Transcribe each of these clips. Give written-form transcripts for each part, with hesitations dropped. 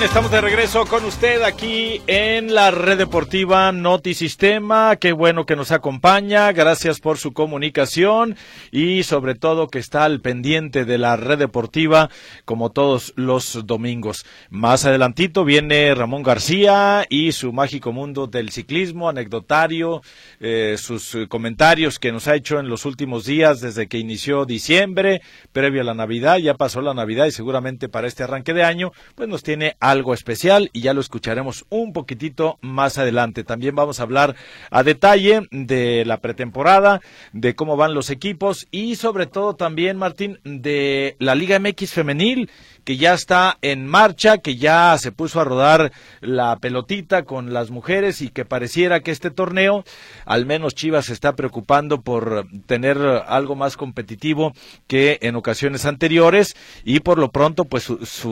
Bien, estamos de regreso con usted aquí en la Red Deportiva Notisistema. Qué bueno que nos acompaña, gracias por su comunicación y sobre todo que está al pendiente de la Red Deportiva como todos los domingos. Más adelantito viene Ramón García y su mágico mundo del ciclismo, anecdotario, sus comentarios que nos ha hecho en los últimos días desde que inició diciembre, previo a la Navidad. Ya pasó la Navidad y seguramente para este arranque de año pues nos tiene algo especial y ya lo escucharemos un poquitito más adelante. También vamos a hablar a detalle de la pretemporada, de cómo van los equipos y sobre todo también, Martín, de la Liga MX femenil, que ya está en marcha, que ya se puso a rodar la pelotita con las mujeres y que pareciera que este torneo, al menos Chivas se está preocupando por tener algo más competitivo que en ocasiones anteriores y por lo pronto pues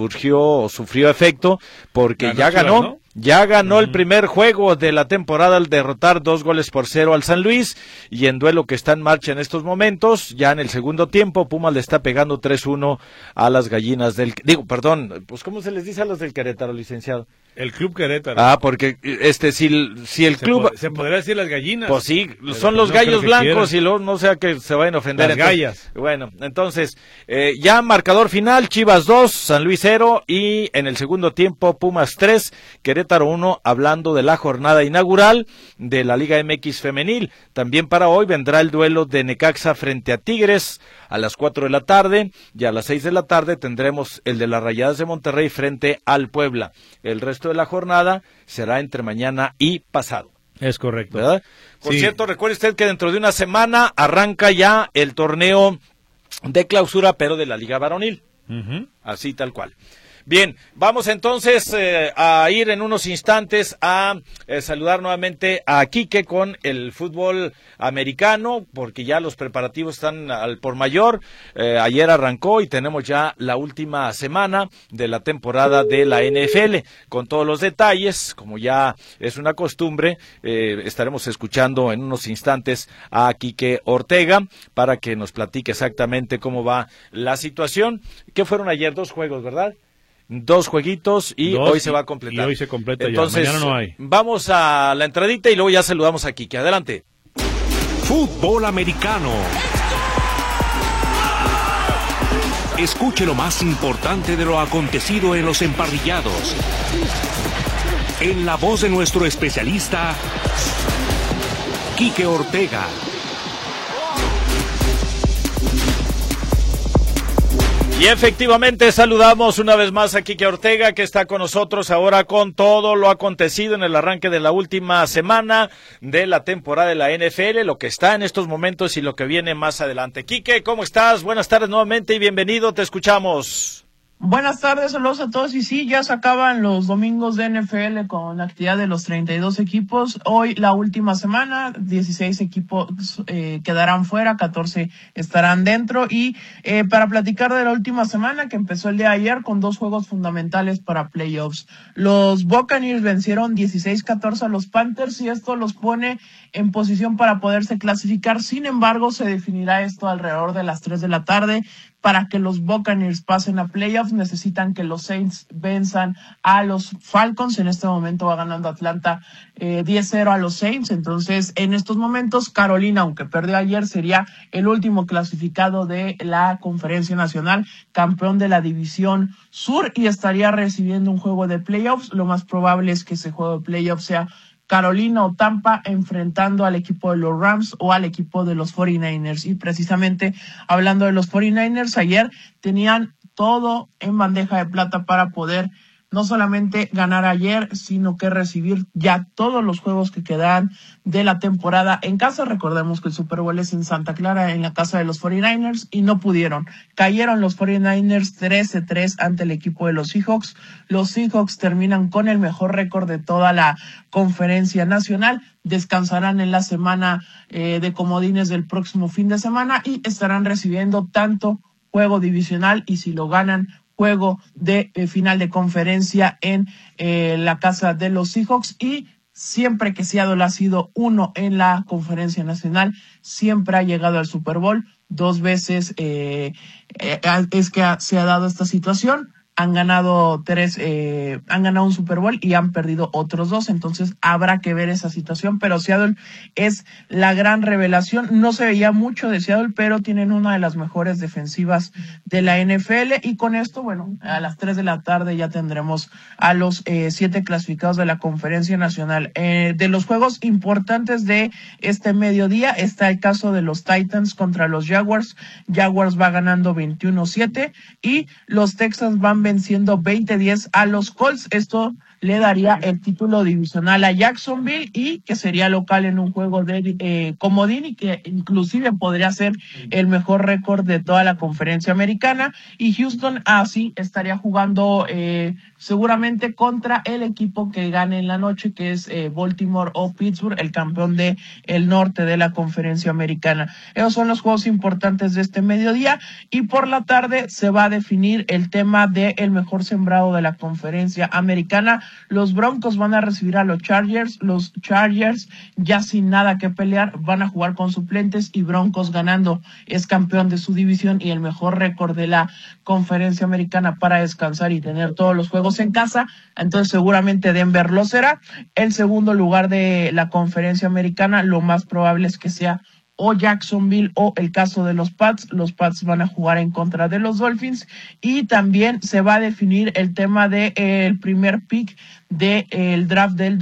sufrió efecto porque ya ganó. ¿No? Ya ganó el primer juego de la temporada al derrotar 2-0 al San Luis y en duelo que está en marcha en estos momentos, ya en el segundo tiempo, Pumas le está pegando 3-1 a las gallinas pues ¿cómo se les dice a los del Querétaro, licenciado? El Club Querétaro. Porque si el club... Se podría decir las gallinas. Pues sí, son los gallos blancos y luego no sea que se vayan a ofender. Las gallas. Bueno, entonces, ya marcador final, Chivas 2, San Luis 0 y en el segundo tiempo Pumas 3, Querétaro 1, hablando de la jornada inaugural de la Liga MX femenil. También para hoy vendrá el duelo de Necaxa frente a Tigres a las 4 de la tarde y a las 6 de la tarde tendremos el de las Rayadas de Monterrey frente al Puebla. El resto de la jornada será entre mañana y pasado. Es correcto. ¿Verdad? Por cierto, recuerde usted que dentro de una semana arranca ya el torneo de clausura, pero de la Liga Varonil. Así tal cual. Bien, vamos entonces a ir en unos instantes a saludar nuevamente a Quique con el fútbol americano, porque ya los preparativos están al por mayor. Ayer arrancó y tenemos ya la última semana de la temporada de la NFL, con todos los detalles, como ya es una costumbre. Estaremos escuchando en unos instantes a Quique Ortega para que nos platique exactamente cómo va la situación. ¿Qué fueron ayer? 2 juegos, ¿verdad? 2 jueguitos y hoy se va a completar. Y hoy se completa. Entonces, ya, mañana no hay. Vamos a la entradita y luego ya saludamos a Quique. Adelante. Fútbol americano. Escuche lo más importante de lo acontecido en los emparrillados. En la voz de nuestro especialista, Quique Ortega. Y efectivamente saludamos una vez más a Quique Ortega, que está con nosotros ahora con todo lo acontecido en el arranque de la última semana de la temporada de la NFL, lo que está en estos momentos y lo que viene más adelante. Quique, ¿cómo estás? Buenas tardes nuevamente y bienvenido, te escuchamos. Buenas tardes, saludos a todos. Y sí, ya se acaban los domingos de NFL con la actividad de los 32 equipos. Hoy la última semana, 16 equipos quedarán fuera, 14 estarán dentro. Y para platicar de la última semana que empezó el día de ayer con 2 juegos fundamentales para playoffs. Los Buccaneers vencieron 16-14 a los Panthers y esto los pone en posición para poderse clasificar. Sin embargo, se definirá esto alrededor de las 3 de la tarde. Para que los Buccaneers pasen a playoffs, necesitan que los Saints venzan a los Falcons. En este momento va ganando Atlanta 10-0 a los Saints. Entonces, en estos momentos, Carolina, aunque perdió ayer, sería el último clasificado de la Conferencia Nacional, campeón de la División Sur, y estaría recibiendo un juego de playoffs. Lo más probable es que ese juego de playoffs sea Carolina o Tampa enfrentando al equipo de los Rams o al equipo de los 49ers. Y precisamente hablando de los 49ers, ayer tenían todo en bandeja de plata para poder no solamente ganar ayer, sino que recibir ya todos los juegos que quedan de la temporada en casa. Recordemos que el Super Bowl es en Santa Clara, en la casa de los 49ers, y no pudieron. Cayeron los 49ers 13-3 ante el equipo de los Seahawks. Los Seahawks terminan con el mejor récord de toda la Conferencia Nacional. Descansarán en la semana de comodines del próximo fin de semana y estarán recibiendo tanto juego divisional y, si lo ganan, juego de final de conferencia en la casa de los Seahawks. Y siempre que Seattle ha sido uno en la Conferencia Nacional, siempre ha llegado al Super Bowl. 2 veces es que se ha dado esta situación. han ganado han ganado un Super Bowl y han perdido otros 2, entonces habrá que ver esa situación, pero Seattle es la gran revelación. No se veía mucho de Seattle, pero tienen una de las mejores defensivas de la NFL, y con esto, bueno, a las 3 de la tarde ya tendremos a los 7 clasificados de la Conferencia Nacional. De los juegos importantes de este mediodía está el caso de los Titans contra los Jaguars. Jaguars va ganando 21-7 y los Texans van venciendo 20-10 a los Colts. Esto le daría el título divisional a Jacksonville, y que sería local en un juego de comodín, y que inclusive podría ser el mejor récord de toda la Conferencia Americana. Y Houston así estaría jugando seguramente contra el equipo que gane en la noche, que es Baltimore o Pittsburgh, el campeón de el norte de la Conferencia Americana. Esos son los juegos importantes de este mediodía, y por la tarde se va a definir el tema de el mejor sembrado de la Conferencia Americana. Los Broncos van a recibir a los Chargers ya sin nada que pelear van a jugar con suplentes, y Broncos ganando es campeón de su división y el mejor récord de la Conferencia Americana para descansar y tener todos los juegos en casa. Entonces seguramente Denver lo será. El segundo lugar de la Conferencia Americana lo más probable es que sea o Jacksonville o el caso de los Pats. Los Pats van a jugar en contra de los Dolphins, y también se va a definir el tema de el primer pick del draft del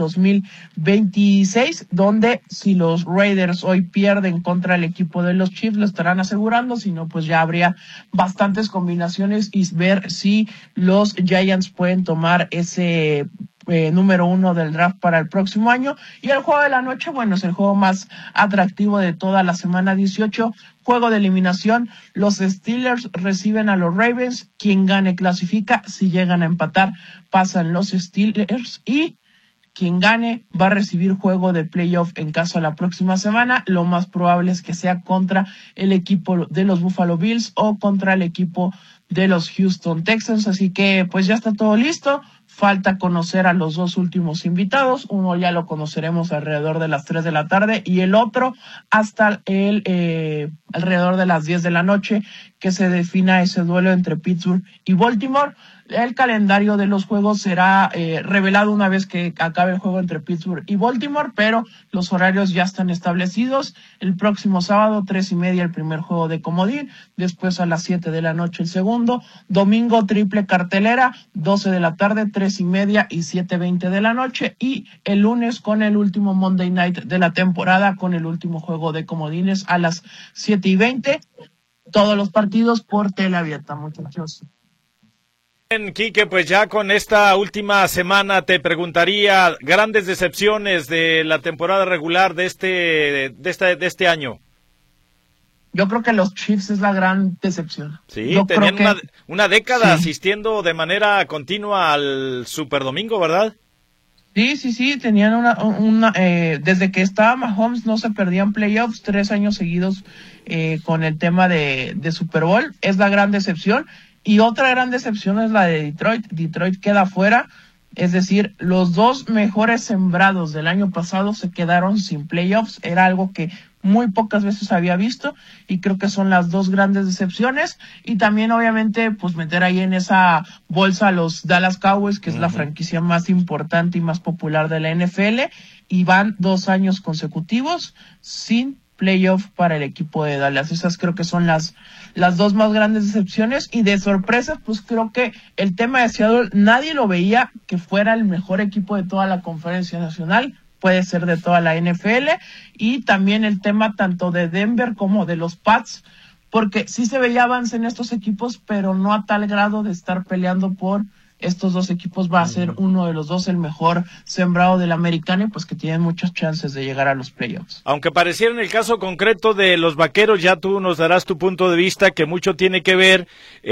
2026, donde si los Raiders hoy pierden contra el equipo de los Chiefs lo estarán asegurando, si no pues ya habría bastantes combinaciones y ver si los Giants pueden tomar ese número 1 del draft para el próximo año. Y el juego de la noche, bueno, es el juego más atractivo de toda la semana 18, juego de eliminación. Los Steelers reciben a los Ravens, quien gane clasifica, si llegan a empatar pasan los Steelers, y quien gane va a recibir juego de playoff en caso la próxima semana. Lo más probable es que sea contra el equipo de los Buffalo Bills o contra el equipo de los Houston Texans. Así que pues ya está todo listo. Falta conocer a los dos últimos invitados. Uno ya lo conoceremos alrededor de las 3 de la tarde y el otro hasta alrededor de las 10 de la noche, que se defina ese duelo entre Pittsburgh y Baltimore. El calendario de los juegos será revelado una vez que acabe el juego entre Pittsburgh y Baltimore, pero los horarios ya están establecidos. El próximo sábado, 3:30, el primer juego de comodín, después a las 7 de la noche el segundo, domingo triple cartelera, 12 de la tarde, 3:30 y 7:20 de la noche, y el lunes con el último Monday Night de la temporada, con el último juego de comodines a las 7:20. Todos los partidos por tele abierta, muchachos. Bien, Quique, pues ya con esta última semana te preguntaría, grandes decepciones de la temporada regular de este año. Yo creo que los Chiefs es la gran decepción. Sí, yo tenían creo que una década sí, asistiendo de manera continua al Super Domingo, ¿verdad? Sí, tenían desde que estaba Mahomes no se perdían playoffs 3 años seguidos con el tema de Super Bowl. Es la gran decepción. Y otra gran decepción es la de Detroit. Detroit queda fuera, es decir, los dos mejores sembrados del año pasado se quedaron sin playoffs. Era algo que muy pocas veces había visto, y creo que son las dos grandes decepciones. Y también obviamente pues meter ahí en esa bolsa a los Dallas Cowboys, que es la franquicia más importante y más popular de la NFL, y van 2 años consecutivos sin playoff para el equipo de Dallas. Esas creo que son las dos más grandes decepciones. Y de sorpresas, pues creo que el tema de Seattle nadie lo veía que fuera el mejor equipo de toda la Conferencia Nacional, puede ser de toda la NFL, y también el tema tanto de Denver como de los Pats, porque sí se veía avance en estos equipos, pero no a tal grado de estar peleando por estos dos equipos. Va a ser uno de los dos el mejor sembrado de la americana, y pues que tienen muchas chances de llegar a los playoffs. Aunque pareciera en el caso concreto de los Vaqueros, ya tú nos darás tu punto de vista, que mucho tiene que ver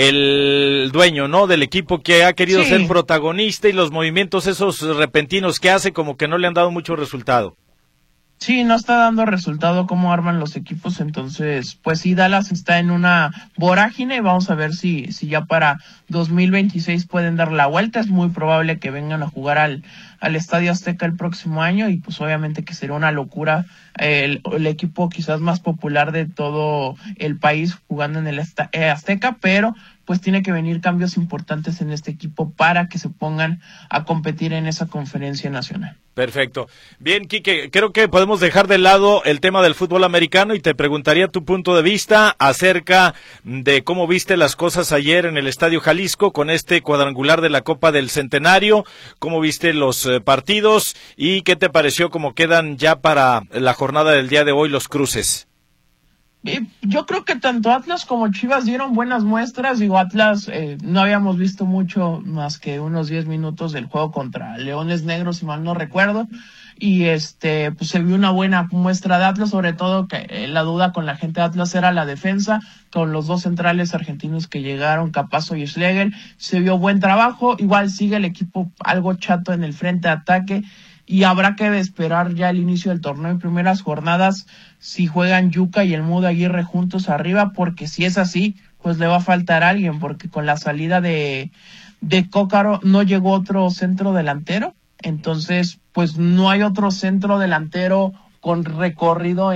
el dueño, ¿no?, del equipo, que ha querido ser protagonista, y los movimientos esos repentinos que hace como que no le han dado mucho resultado. Sí, no está dando resultado cómo arman los equipos. Entonces pues sí, Dallas está en una vorágine, y vamos a ver si ya para 2026 pueden dar la vuelta. Es muy probable que vengan a jugar al Estadio Azteca el próximo año, y pues obviamente que sería una locura el equipo quizás más popular de todo el país jugando en el Azteca, pero pues tiene que venir cambios importantes en este equipo para que se pongan a competir en esa conferencia nacional. Perfecto. Bien, Quique, creo que podemos dejar de lado el tema del fútbol americano y te preguntaría tu punto de vista acerca de cómo viste las cosas ayer en el Estadio Jalisco con este cuadrangular de la Copa del Centenario, cómo viste los partidos y qué te pareció cómo quedan ya para la jornada del día de hoy los cruces. Yo creo que tanto Atlas como Chivas dieron buenas muestras. Digo, Atlas no habíamos visto mucho más que unos 10 minutos del juego contra Leones Negros, si mal no recuerdo, y pues se vio una buena muestra de Atlas, sobre todo que la duda con la gente de Atlas era la defensa, con los dos centrales argentinos que llegaron, Capazo y Schlegel. Se vio buen trabajo, igual sigue el equipo algo chato en el frente de ataque, y habrá que esperar ya el inicio del torneo en primeras jornadas si juegan Yuka y el Mudo Aguirre juntos arriba, porque si es así, pues le va a faltar alguien, porque con la salida de Cócaro no llegó otro centro delantero, entonces pues no hay otro centro delantero con recorrido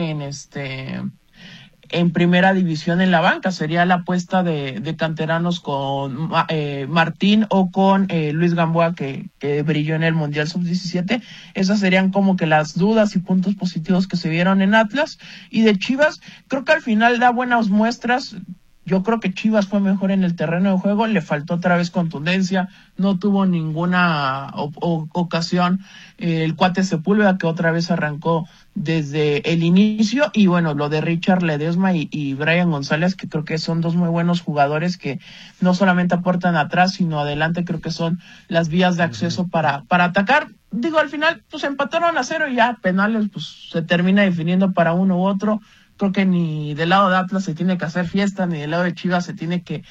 en primera división en la banca. Sería la apuesta de canteranos con Martín o con Luis Gamboa, que brilló en el Mundial Sub-17. Esas serían como que las dudas y puntos positivos que se vieron en Atlas. Y de Chivas, creo que al final da buenas muestras. Yo creo que Chivas fue mejor en el terreno de juego, le faltó otra vez contundencia, no tuvo ninguna ocasión el cuate Sepúlveda, que otra vez arrancó desde el inicio, y bueno, lo de Richard Ledesma y Brian González, que creo que son dos muy buenos jugadores que no solamente aportan atrás, sino adelante. Creo que son las vías de acceso para atacar. Digo, al final, pues empataron a 0 y ya penales, pues se termina definiendo para uno u otro. Creo que ni del lado de Atlas se tiene que hacer fiesta, ni del lado de Chivas se tiene que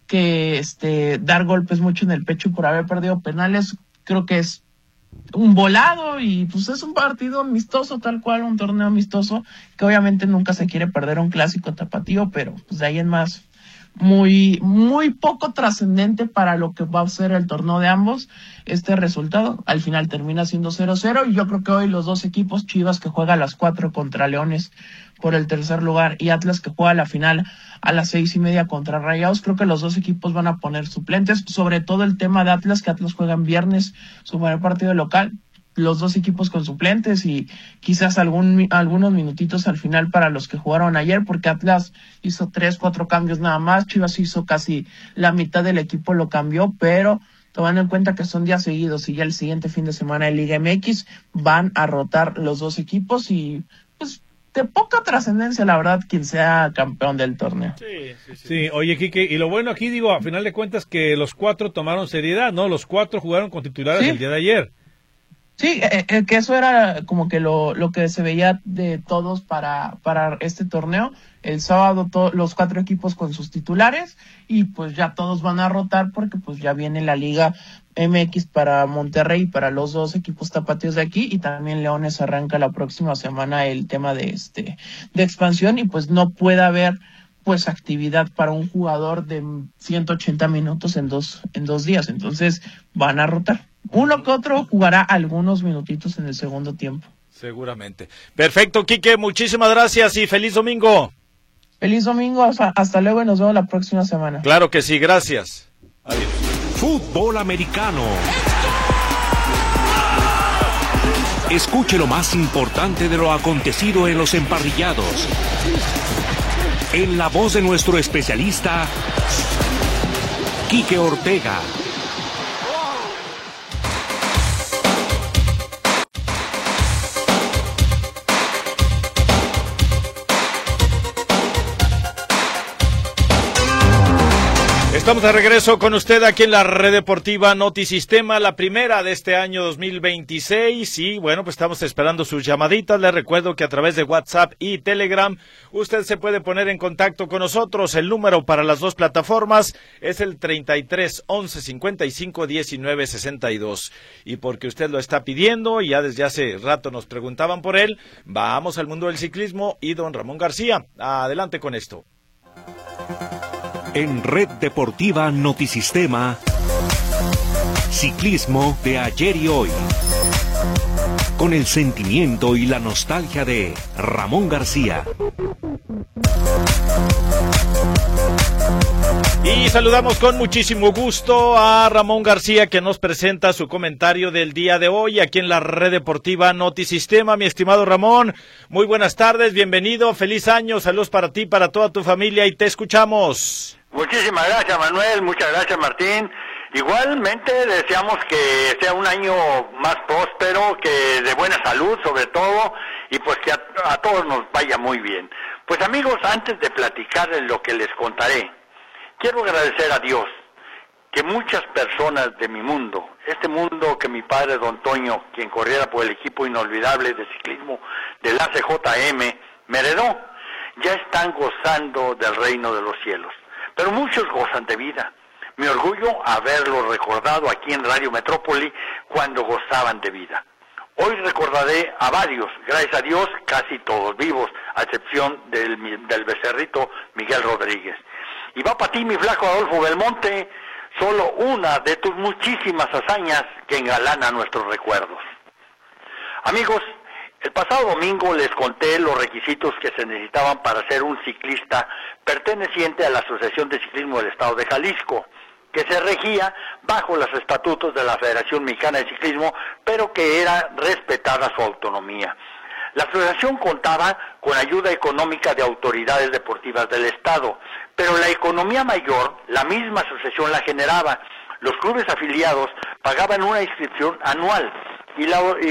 dar golpes mucho en el pecho por haber perdido penales. Creo que es un volado y pues es un partido amistoso, tal cual, un torneo amistoso, que obviamente nunca se quiere perder un clásico tapatío, pero pues de ahí en más muy, muy poco trascendente para lo que va a ser el torneo de ambos. Este resultado al final termina siendo 0-0, y yo creo que hoy los dos equipos, Chivas que juega a las 4 contra Leones por el tercer lugar y Atlas que juega la final a las 6:30 contra Rayados, creo que los dos equipos van a poner suplentes, sobre todo el tema de Atlas, que Atlas juega en viernes su primer partido local, los dos equipos con suplentes y quizás algunos minutitos al final para los que jugaron ayer, porque Atlas hizo 3-4 cambios nada más, Chivas hizo casi la mitad del equipo, lo cambió, pero tomando en cuenta que son días seguidos y ya el siguiente fin de semana de Liga MX van a rotar los dos equipos, y pues de poca trascendencia, la verdad, quien sea campeón del torneo. Sí, oye, Quique, y lo bueno aquí, digo, a final de cuentas que los 4 tomaron seriedad, ¿no? Los 4 jugaron con titulares el día de ayer. Sí, que eso era como que lo que se veía de todos para este torneo. El sábado los 4 equipos con sus titulares, y pues ya todos van a rotar porque pues ya viene la Liga MX para Monterrey, para los dos equipos tapatíos de aquí, y también Leones arranca la próxima semana el tema de expansión, y pues no puede haber pues actividad para un jugador de 180 minutos en dos días, entonces van a rotar. Uno que otro jugará algunos minutitos en el segundo tiempo. Seguramente. Perfecto, Quique, muchísimas gracias y feliz domingo. Feliz domingo, hasta luego y nos vemos la próxima semana. Claro que sí, gracias. Adiós. Fútbol americano. Escuche lo más importante de lo acontecido en los emparrillados. En la voz de nuestro especialista, Quique Ortega. Estamos de regreso con usted aquí en la Red Deportiva Notisistema, la primera de este año 2026, y bueno, pues estamos esperando sus llamaditas. Les recuerdo que a través de WhatsApp y Telegram usted se puede poner en contacto con nosotros. El número para las dos plataformas es el 33 11 55 19 62, y porque usted lo está pidiendo y ya desde hace rato nos preguntaban por él, vamos al mundo del ciclismo y don Ramón García, adelante con esto. En Red Deportiva Notisistema, ciclismo de ayer y hoy. con el sentimiento y la nostalgia de Ramón García. Y saludamos con muchísimo gusto a Ramón García, que nos presenta su comentario del día de hoy aquí en la Red Deportiva Notisistema. Mi estimado Ramón, muy buenas tardes, bienvenido, feliz año, saludos para ti, para toda tu familia y te escuchamos. Muchísimas gracias, Manuel, muchas gracias, Martín. Igualmente deseamos que sea un año más próspero, que de buena salud sobre todo, y pues que a todos nos vaya muy bien. Pues amigos, antes de platicarles lo que les contaré, quiero agradecer a Dios que muchas personas de mi mundo, este mundo que mi padre Don Toño, quien corriera por el equipo inolvidable de ciclismo del ACJM, me heredó, ya están gozando del reino de los cielos. Pero muchos gozan de vida. Me orgullo haberlo recordado aquí en Radio Metrópoli cuando gozaban de vida. Hoy recordaré a varios, gracias a Dios, casi todos vivos, a excepción del becerrito Miguel Rodríguez. Y va para ti, mi flaco Adolfo Belmonte, solo una de tus muchísimas hazañas que engalanan nuestros recuerdos. Amigos, el pasado domingo les conté los requisitos que se necesitaban para ser un ciclista perteneciente a la Asociación de Ciclismo del Estado de Jalisco, que se regía bajo los estatutos de la Federación Mexicana de Ciclismo, pero que era respetada su autonomía. La asociación contaba con ayuda económica de autoridades deportivas del Estado, pero la economía mayor, la misma asociación la generaba. Los clubes afiliados pagaban una inscripción anual y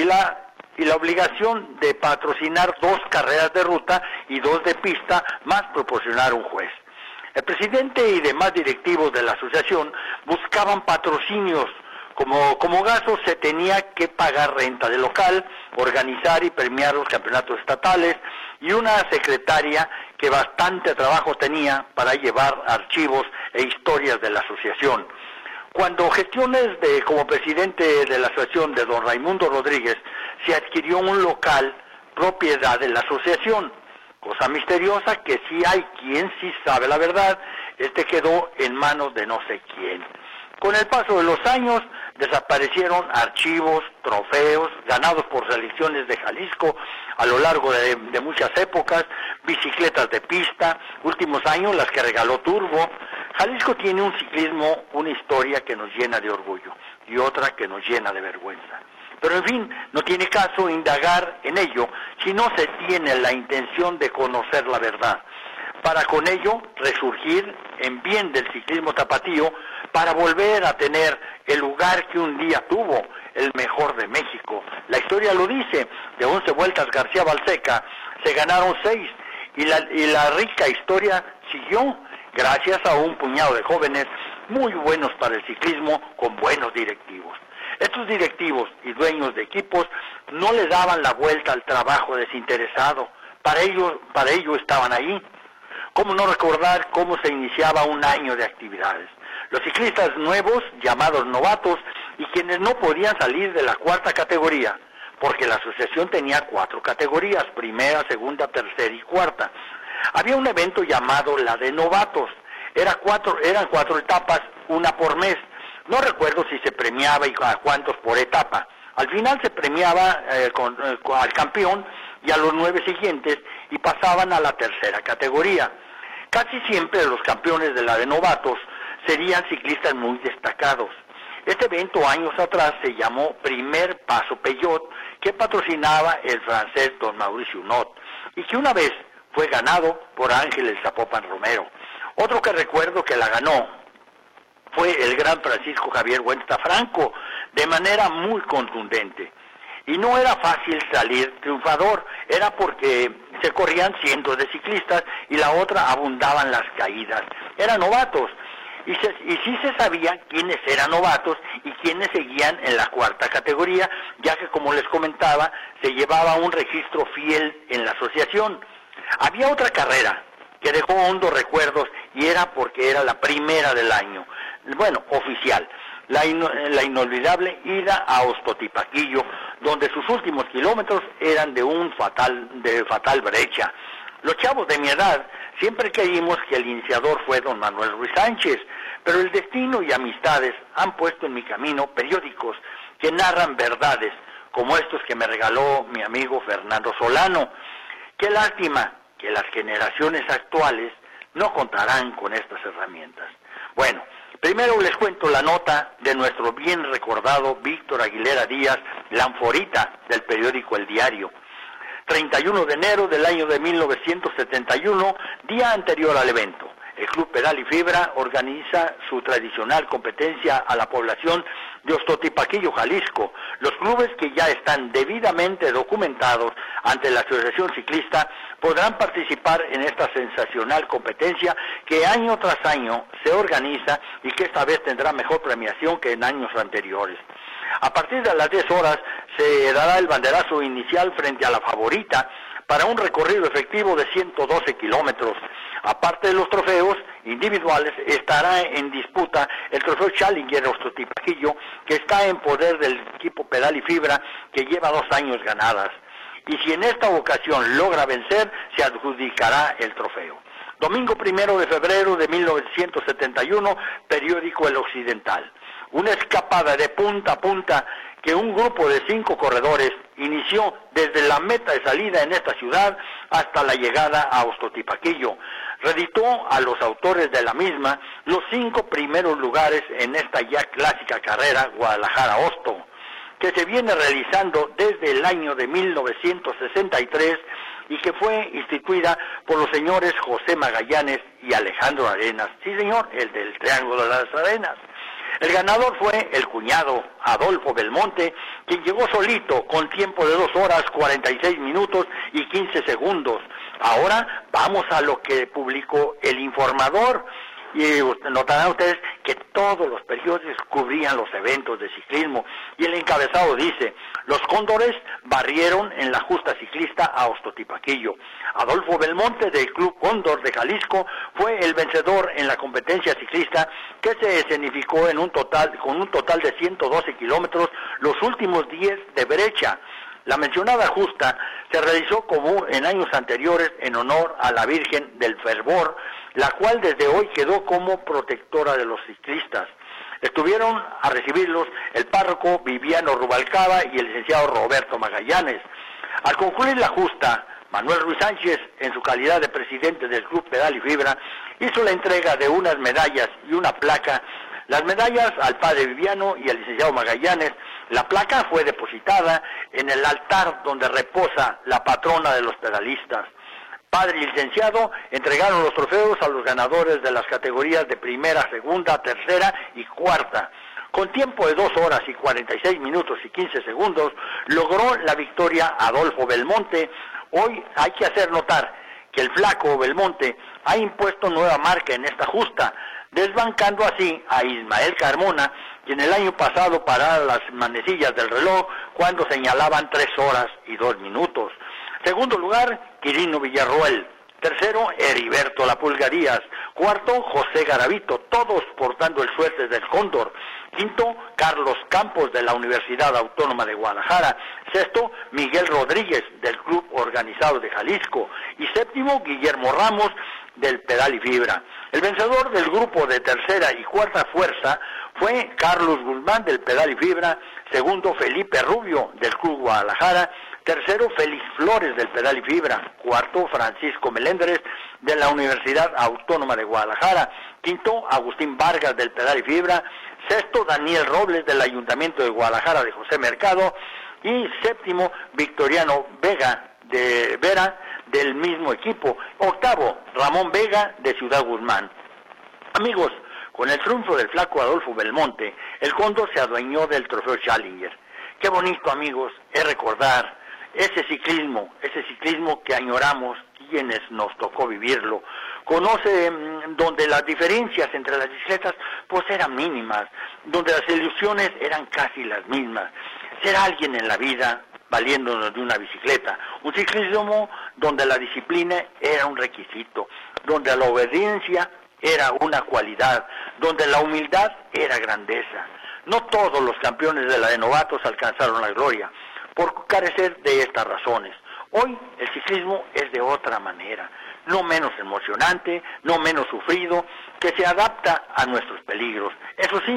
la obligación de patrocinar 2 carreras de ruta y 2 de pista, más proporcionar un juez. El presidente y demás directivos de la asociación buscaban patrocinios. Como gasto se tenía que pagar renta de local, organizar y premiar los campeonatos estatales y una secretaria que bastante trabajo tenía para llevar archivos e historias de la asociación. Cuando como presidente de la asociación de don Raimundo Rodríguez, se adquirió un local propiedad de la asociación. Cosa misteriosa que sí hay quien sí sabe la verdad, quedó en manos de no sé quién. Con el paso de los años desaparecieron archivos, trofeos, ganados por selecciones de Jalisco a lo largo de muchas épocas, bicicletas de pista, últimos años las que regaló Turbo. Jalisco tiene un ciclismo, una historia que nos llena de orgullo y otra que nos llena de vergüenza. Pero en fin, no tiene caso indagar en ello si no se tiene la intención de conocer la verdad, para con ello resurgir en bien del ciclismo tapatío, para volver a tener el lugar que un día tuvo, el mejor de México. La historia lo dice, de 11 vueltas García Balseca se ganaron 6 y la rica historia siguió gracias a un puñado de jóvenes muy buenos para el ciclismo con buenos directivos. Estos directivos y dueños de equipos no le daban la vuelta al trabajo desinteresado, para ello estaban ahí. ¿Cómo no recordar cómo se iniciaba un año de actividades? Los ciclistas nuevos, llamados novatos, y quienes no podían salir de la 4ª categoría, porque la asociación tenía 4 categorías, primera, segunda, tercera y 4ª. Había un evento llamado la de novatos, eran 4 etapas, una por mes. No recuerdo si se premiaba y a cuántos por etapa. Al final se premiaba al campeón y a los 9 siguientes y pasaban a la 3ª categoría. Casi siempre los campeones de la de novatos serían ciclistas muy destacados. Este evento años atrás se llamó Primer Paso Peyot, que patrocinaba el francés don Mauricio Not, y que una vez fue ganado por Ángel el Zapopan Romero. Otro que recuerdo que la ganó fue el gran Francisco Javier Huerta Franco, de manera muy contundente. Y no era fácil salir triunfador, era porque se corrían cientos de ciclistas y la otra abundaban las caídas. Eran novatos. Y sí se sabía quiénes eran novatos y quiénes seguían en la 4ª categoría, ya que, como les comentaba, se llevaba un registro fiel en la asociación. Había otra carrera que dejó hondos recuerdos y era porque era la primera del año, bueno, oficial, la inolvidable ida a Ostotipaquillo, donde sus últimos kilómetros eran de fatal brecha. Los chavos de mi edad siempre creímos que el iniciador fue don Manuel Ruiz Sánchez, pero el destino y amistades han puesto en mi camino periódicos que narran verdades, como estos que me regaló mi amigo Fernando Solano. Qué lástima que las generaciones actuales no contarán con estas herramientas. Bueno, primero les cuento la nota de nuestro bien recordado Víctor Aguilera Díaz, la anforita del periódico El Diario. 31 de enero del año de 1971, día anterior al evento. El Club Pedal y Fibra organiza su tradicional competencia a la población de Ostotipaquillo, Jalisco. Los clubes que ya están debidamente documentados ante la Asociación Ciclista podrán participar en esta sensacional competencia que año tras año se organiza y que esta vez tendrá mejor premiación que en años anteriores. A partir de las 10 horas se dará el banderazo inicial frente a la favorita para un recorrido efectivo de 112 kilómetros. Aparte de los trofeos individuales, estará en disputa el trofeo Challenger Ostotipaquillo, que está en poder del equipo Pedal y Fibra, que lleva 2 años ganadas. Y si en esta ocasión logra vencer, se adjudicará el trofeo. Domingo 1 de febrero de 1971, periódico El Occidental. Una escapada de punta a punta que un grupo de 5 corredores inició desde la meta de salida en esta ciudad hasta la llegada a Ostotipaquillo. Reeditó a los autores de la misma los 5 primeros lugares en esta ya clásica carrera Guadalajara-Osto, que se viene realizando desde el año de 1963 y que fue instituida por los señores José Magallanes y Alejandro Arenas. Sí, señor, el del Triángulo de las Arenas. El ganador fue el cuñado Adolfo Belmonte, quien llegó solito con tiempo de 2 horas 46 minutos y 15 segundos. Ahora vamos a lo que publicó El Informador. Y notarán ustedes que todos los periódicos cubrían los eventos de ciclismo. Y el encabezado dice: los cóndores barrieron en la justa ciclista a Ostotipaquillo. Adolfo Belmonte del Club Cóndor de Jalisco fue el vencedor en la competencia ciclista, que se escenificó con un total de 112 kilómetros, los últimos 10 de brecha. La mencionada justa se realizó como en años anteriores en honor a la Virgen del Fervor, la cual desde hoy quedó como protectora de los ciclistas. Estuvieron a recibirlos el párroco Viviano Rubalcaba y el licenciado Roberto Magallanes. Al concluir la justa, Manuel Ruiz Sánchez, en su calidad de presidente del Club Pedal y Fibra, hizo la entrega de unas medallas y una placa. Las medallas al padre Viviano y al licenciado Magallanes. La placa fue depositada en el altar donde reposa la patrona de los pedalistas. Padre y licenciado entregaron los trofeos a los ganadores de las categorías de primera, segunda, tercera y cuarta. Con tiempo de 2 horas y 46 minutos y 15 segundos, logró la victoria Adolfo Belmonte. Hoy hay que hacer notar que el flaco Belmonte ha impuesto nueva marca en esta justa, desbancando así a Ismael Carmona, quien el año pasado parara las manecillas del reloj cuando señalaban 3 horas y 2 minutos. Segundo lugar, Quirino Villarroel. Tercero, Heriberto La Pulga Díaz. Cuarto, José Garavito, todos portando el suéter del Cóndor. Quinto, Carlos Campos de la Universidad Autónoma de Guadalajara. Sexto, Miguel Rodríguez del Club Organizado de Jalisco. Y séptimo, Guillermo Ramos del Pedal y Fibra. El vencedor del grupo de tercera y cuarta fuerza fue Carlos Guzmán del Pedal y Fibra. Segundo, Felipe Rubio del Club Guadalajara. Tercero, Félix Flores del Pedal y Fibra. Cuarto, Francisco Melendres de la Universidad Autónoma de Guadalajara. Quinto, Agustín Vargas del Pedal y Fibra. Sexto, Daniel Robles del Ayuntamiento de Guadalajara de José Mercado. Y séptimo, Victoriano Vera del mismo equipo. Octavo, Ramón Vega de Ciudad Guzmán. Amigos, con el triunfo del flaco Adolfo Belmonte, el Cóndor se adueñó del trofeo Challenger. Qué bonito, amigos, es recordar ese ciclismo que añoramos quienes nos tocó vivirlo. Conoce donde las diferencias entre las bicicletas pues eran mínimas, donde las ilusiones eran casi las mismas. Ser alguien en la vida valiéndonos de una bicicleta. Un ciclismo donde la disciplina era un requisito, donde la obediencia era una cualidad, donde la humildad era grandeza. No todos los campeones de la de novatos alcanzaron la gloria, por carecer de estas razones. Hoy el ciclismo es de otra manera, no menos emocionante, no menos sufrido, que se adapta a nuestros peligros. Eso sí,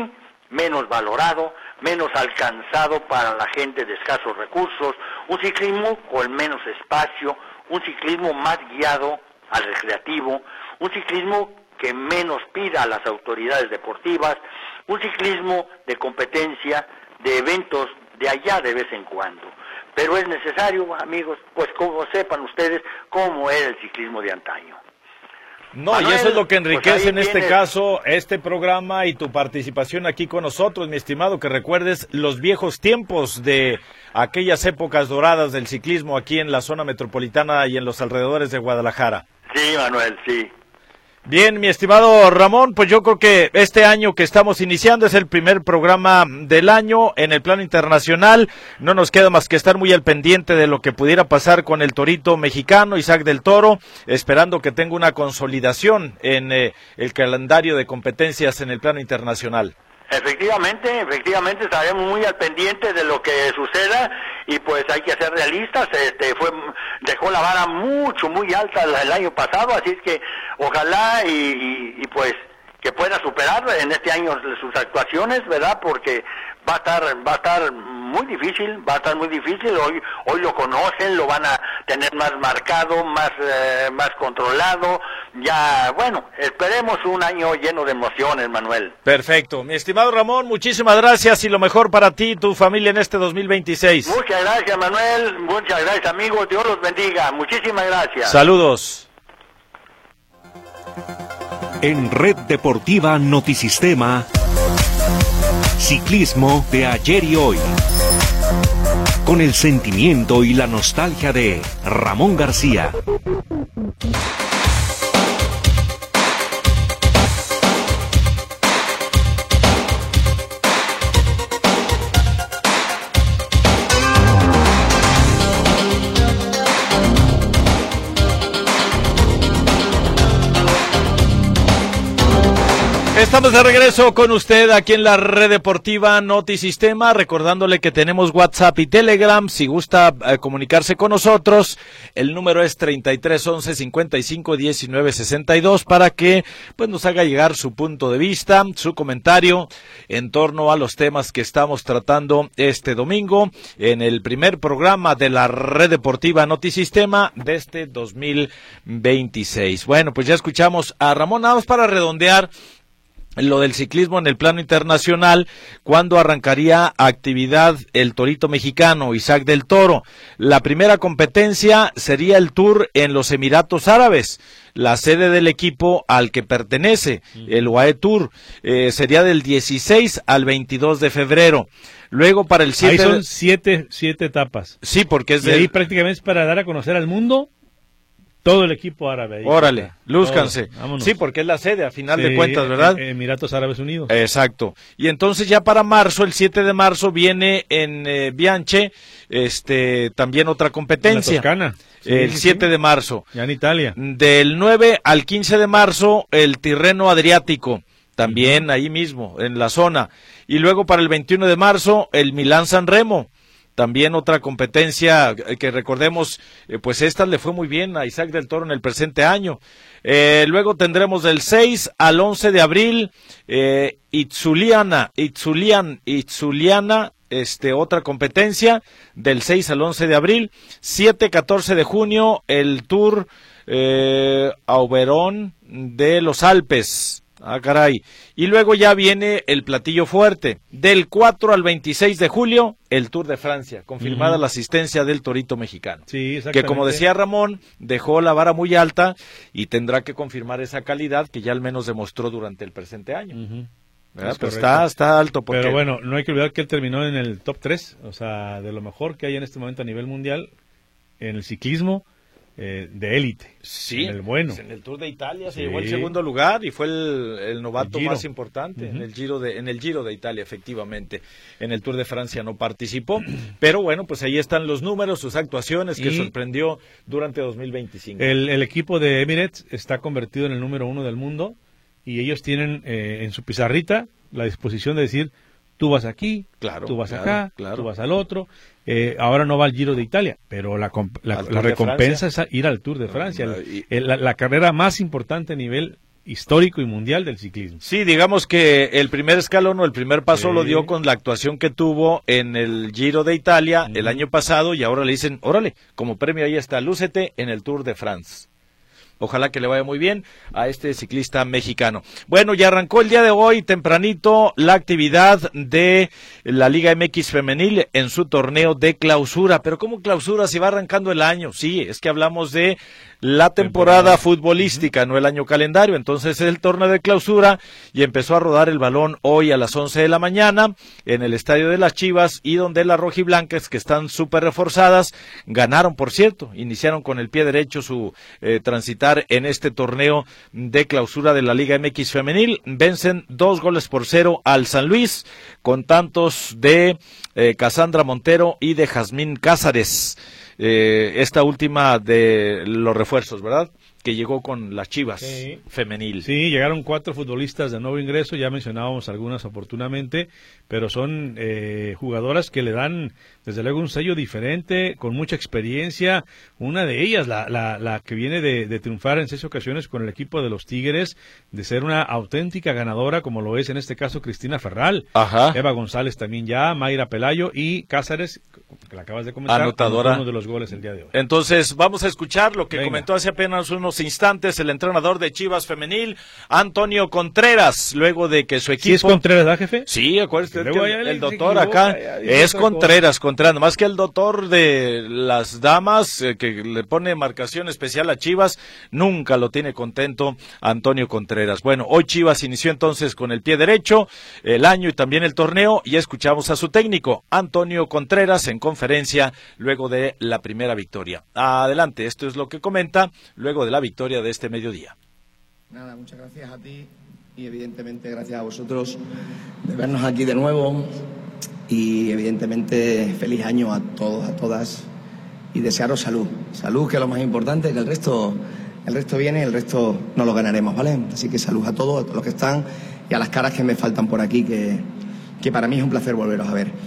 menos valorado, menos alcanzado para la gente de escasos recursos, un ciclismo con menos espacio, un ciclismo más guiado al recreativo, un ciclismo que menos pida a las autoridades deportivas, un ciclismo de competencia, de eventos de allá de vez en cuando. Pero es necesario, amigos, pues como sepan ustedes cómo era el ciclismo de antaño. No, Manuel, y eso es lo que enriquece pues en este tienes... caso este programa y tu participación aquí con nosotros, mi estimado, que recuerdes los viejos tiempos de aquellas épocas doradas del ciclismo aquí en la zona metropolitana y en los alrededores de Guadalajara. Sí, Manuel, sí. Bien, mi estimado Ramón, pues yo creo que este año que estamos iniciando es el primer programa del año en el plano internacional. No nos queda más que estar muy al pendiente de lo que pudiera pasar con el torito mexicano, Isaac del Toro, esperando que tenga una consolidación en el calendario de competencias en el plano internacional. Efectivamente, estaremos muy al pendiente de lo que suceda y pues hay que ser realistas. Dejó la vara muy alta el año pasado, así es que ojalá y pues que pueda superar en este año sus actuaciones, ¿verdad? Porque va a estar muy difícil, hoy lo conocen, lo van a tener más marcado, más controlado, ya, bueno, esperemos un año lleno de emociones, Manuel. Perfecto, mi estimado Ramón, muchísimas gracias y lo mejor para ti y tu familia en este 2026. Muchas gracias, Manuel, muchas gracias, amigos, Dios los bendiga, muchísimas gracias. Saludos. En Red Deportiva Notisistema, ciclismo de ayer y hoy, con el sentimiento y la nostalgia de Ramón García. Estamos de regreso con usted aquí en la Red Deportiva Notisistema, recordándole que tenemos WhatsApp y Telegram, si gusta comunicarse con nosotros, el número es 3311-551962 para que pues nos haga llegar su punto de vista, su comentario en torno a los temas que estamos tratando este domingo en el primer programa de la Red Deportiva Notisistema de este 2026. Bueno, pues ya escuchamos a Ramón, nada más para redondear lo del ciclismo en el plano internacional, cuando arrancaría actividad el torito mexicano, Isaac del Toro. La primera competencia sería el Tour en los Emiratos Árabes, la sede del equipo al que pertenece, el UAE Tour, sería del 16 al 22 de febrero. Luego para el 7... Ahí son siete etapas. Sí, porque es de... ahí prácticamente es para dar a conocer al mundo todo el equipo árabe. Ahí. Órale, lúzcanse. Sí, porque es la sede, a final de cuentas, ¿verdad? Emiratos Árabes Unidos. Exacto. Y entonces ya para marzo, el 7 de marzo, viene en Bianche, también otra competencia. En la Toscana. Sí, el 7 de marzo. Ya en Italia. Del 9 al 15 de marzo, el Tirreno Adriático. También ahí mismo, en la zona. Y luego para el 21 de marzo, el Milán-San Remo. También otra competencia que recordemos, pues esta le fue muy bien a Isaac del Toro en el presente año. Luego tendremos del 6 al 11 de abril, Itzuliana, otra competencia, del 6 al 11 de abril. 7-14 de junio, el Tour Auberon de los Alpes. Ah, caray. Y luego ya viene el platillo fuerte. Del 4 al 26 de julio, el Tour de Francia. Confirmada la asistencia del torito mexicano. Sí, exactamente. Que como decía Ramón, dejó la vara muy alta y tendrá que confirmar esa calidad que ya al menos demostró durante el presente año. ¿Verdad? Pues está alto. Porque... Pero bueno, no hay que olvidar que él terminó en el top 3, o sea, de lo mejor que hay en este momento a nivel mundial en el ciclismo. De élite, sí, en el bueno. En el Tour de Italia se llevó el segundo lugar y fue el novato más importante en el Giro de Italia, efectivamente. En el Tour de Francia no participó, pero bueno, pues ahí están los números, sus actuaciones que sorprendió durante 2025. El equipo de Emirates está convertido en el número 1 del mundo y ellos tienen en su pizarrita la disposición de decir: tú vas aquí, tú vas acá, tú vas al otro. Ahora no va al Giro de Italia, pero la recompensa es ir al Tour de Francia, la carrera más importante a nivel histórico y mundial del ciclismo. Sí, digamos que el primer escalón o el primer paso lo dio con la actuación que tuvo en el Giro de Italia el año pasado, y ahora le dicen, órale, como premio ahí está, lúcete en el Tour de France. Ojalá que le vaya muy bien a este ciclista mexicano. Bueno, ya arrancó el día de hoy, tempranito, la actividad de la Liga MX Femenil en su torneo de clausura. Pero ¿cómo clausura si va arrancando el año? Sí, es que hablamos de la temporada futbolística, no el año calendario. Entonces es el torneo de clausura y empezó a rodar el balón hoy a las 11 de la mañana en el Estadio de las Chivas, y donde las rojiblancas, que están súper reforzadas, ganaron, por cierto, iniciaron con el pie derecho su transitar en este torneo de clausura de la Liga MX Femenil. Vencen 2-0 al San Luis, con tantos de Cassandra Montero y de Jazmín Cázares. Esta última de los refuerzos, ¿verdad?, que llegó con las Chivas femenil. Sí, llegaron 4 futbolistas de nuevo ingreso, ya mencionábamos algunas oportunamente, pero son jugadoras que le dan desde luego un sello diferente, con mucha experiencia. Una de ellas, la que viene de triunfar en 6 ocasiones con el equipo de los Tigres, de ser una auténtica ganadora, como lo es en este caso Cristina Ferral. Ajá. Eva González también ya, Mayra Pelayo y Cázares, que la acabas de comentar, anotadora, uno de los goles el día de hoy. Entonces vamos a escuchar lo que comentó hace apenas unos instantes el entrenador de Chivas Femenil, Antonio Contreras, luego de que su equipo... ¿Sí es Contreras, ¿da, jefe? Sí, acuérdate que el doctor acá es Contreras, más que el doctor de las damas, que le pone marcación especial a Chivas, nunca lo tiene contento Antonio Contreras. Bueno, hoy Chivas inició entonces con el pie derecho el año y también el torneo, y escuchamos a su técnico, Antonio Contreras, en conferencia luego de la primera victoria. Adelante, esto es lo que comenta luego de la victoria de este mediodía. Nada, muchas gracias a ti y evidentemente gracias a vosotros de vernos aquí de nuevo, y evidentemente feliz año a todos, a todas, y desearos salud, que es lo más importante, que el resto viene, el resto no lo ganaremos, ¿vale? Así que salud a todos los que están y a las caras que me faltan por aquí, que para mí es un placer volveros a ver.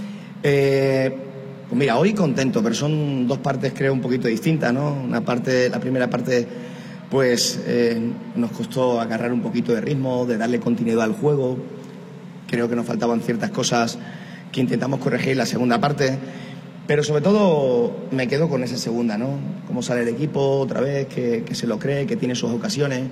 Pues mira, hoy contento, pero son 2 partes creo un poquito distintas, ¿no? La primera parte pues nos costó agarrar un poquito de ritmo, de darle continuidad al juego. Creo que nos faltaban ciertas cosas que intentamos corregir en la segunda parte, pero sobre todo me quedo con esa segunda, ¿no? Cómo sale el equipo otra vez, que se lo cree, que tiene sus ocasiones,